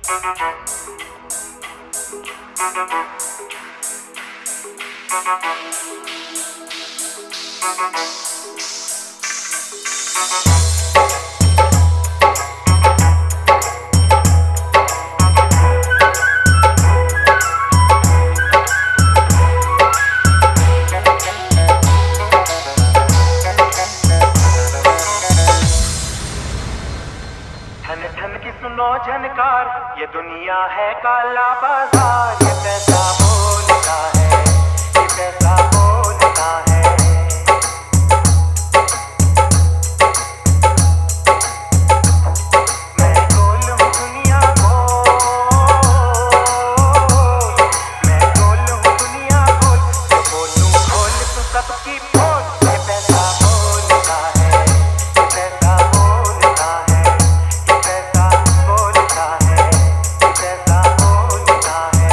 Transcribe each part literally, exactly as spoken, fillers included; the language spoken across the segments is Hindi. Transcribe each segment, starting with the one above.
ठन ठन की सुनो झनकार, ये दुनिया है काला बाजार। ये पैसा बोलता है, ये पैसा बोलता है। मैं गोल हूँ दुनिया गोल, मैं गोल हूँ दुनिया गोल। जो बोलूं खोल तो सबकी पोल। ये पैसा बोलता है, ये पैसा बोलता है। पैसा बोलता है, पैसा बोलता है।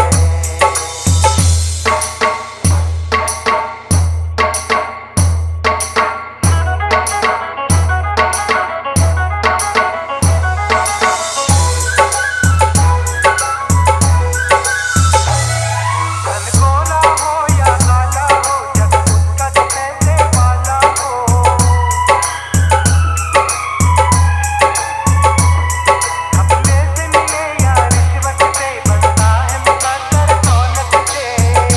धन गोला हो या काला हो, जग उसका जो पैसे वाला हो। अपने से मिले या रिश्वत से, बनता है मुकद्दर दौलत से।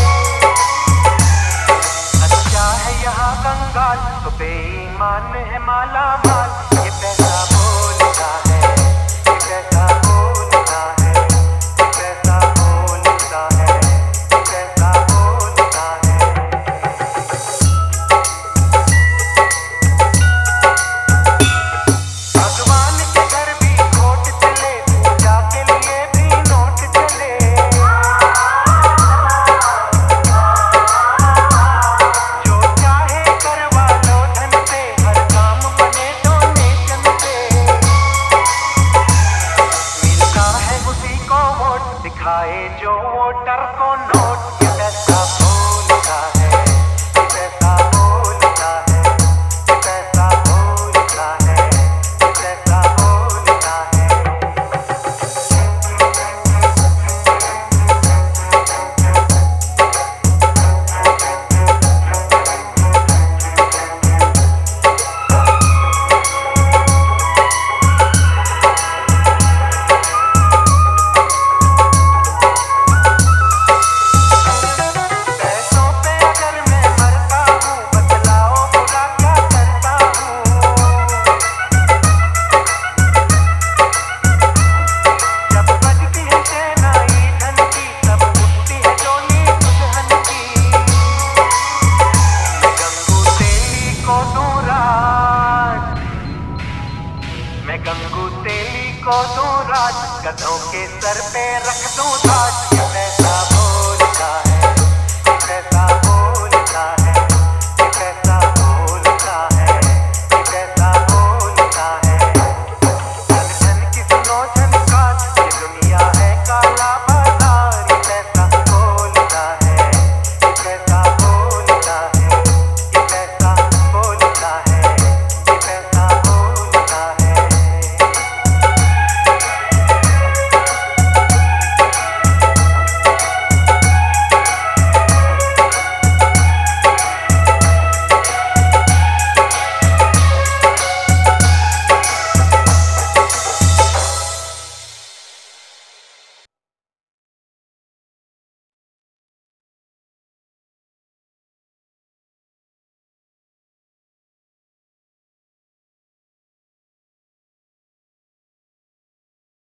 अच्छा है यहाँ कंगाल, तो बेईमान है माला माल। ये पैसा बोलता है, ये पैसा बोलता है। ये पैसा बोलता है, ये पैसा बोलता है। भगवान के घर भी खोट चले, पूजा के लिए भी नोट चले। जो चाहे करवा लो धन से, हर काम बने डोनेशन से। मिलता है उसी को वोट, दिखाए जो वोटर को नोट। ये पैसा बोलता है, ये पैसा बोलता है। ये पैसा बोलता है, ये पैसा बोलता है। पैसों पे अगर मैं मरता हूँ, बतलाओ बुरा क्या करता हूँ। जब बजती है शहनाई धन की, तब उठती है डोली दुल्हन की। मैं गंगू तेली को दूं राज, मैं गंगू तेली को दूं राज। गधों के सर पे रख दूं ताज। ये पैसा